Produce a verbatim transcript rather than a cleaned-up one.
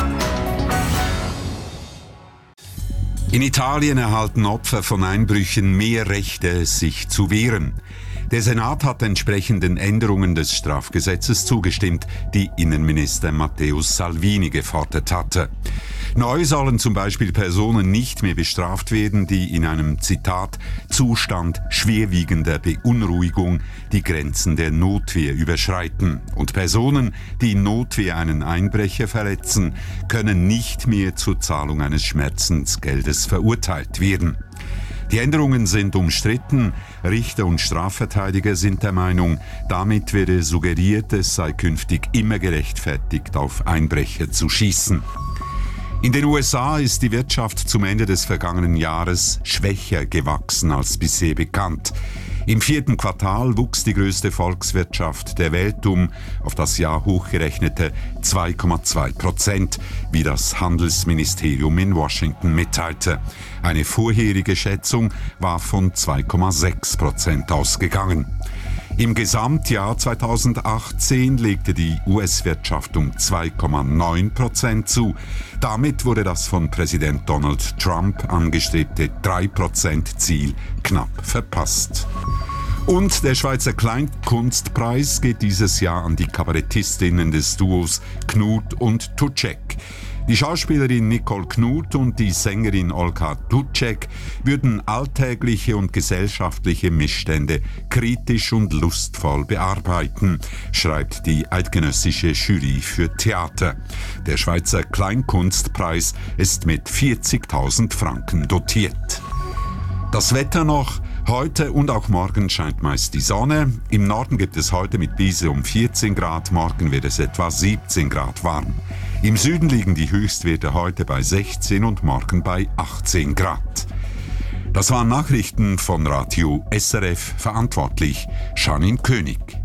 In Italien erhalten Opfer von Einbrüchen mehr Rechte, sich zu wehren. Der Senat hat entsprechenden Änderungen des Strafgesetzes zugestimmt, die Innenminister Matteo Salvini gefordert hatte. Neu sollen zum Beispiel Personen nicht mehr bestraft werden, die in einem, Zitat, Zustand schwerwiegender Beunruhigung die Grenzen der Notwehr überschreiten. Und Personen, die in Notwehr einen Einbrecher verletzen, können nicht mehr zur Zahlung eines Schmerzensgeldes verurteilt werden. Die Änderungen sind umstritten. Richter und Strafverteidiger sind der Meinung, damit werde suggeriert, es sei künftig immer gerechtfertigt, auf Einbrecher zu schießen. In den U S A ist die Wirtschaft zum Ende des vergangenen Jahres schwächer gewachsen als bisher bekannt. Im vierten Quartal wuchs die größte Volkswirtschaft der Welt um auf das Jahr hochgerechnete zwei Komma zwei Prozent, wie das Handelsministerium in Washington mitteilte. Eine vorherige Schätzung war von zwei Komma sechs Prozent ausgegangen. Im Gesamtjahr zweitausendachtzehn legte die U S-Wirtschaft um zwei Komma neun Prozent zu. Damit wurde das von Präsident Donald Trump angestrebte drei Prozent Ziel knapp verpasst. Und der Schweizer Kleinkunstpreis geht dieses Jahr an die Kabarettistinnen des Duos Knut und Tucek. Die Schauspielerin Nicole Knut und die Sängerin Olga Tucek würden alltägliche und gesellschaftliche Missstände kritisch und lustvoll bearbeiten, schreibt die eidgenössische Jury für Theater. Der Schweizer Kleinkunstpreis ist mit vierzigtausend Franken dotiert. Das Wetter noch. Heute und auch morgen scheint meist die Sonne. Im Norden gibt es heute mit Brise um vierzehn Grad, morgen wird es etwa siebzehn Grad warm. Im Süden liegen die Höchstwerte heute bei sechzehn und morgen bei achtzehn Grad. Das waren Nachrichten von Radio S R F, verantwortlich Janine König.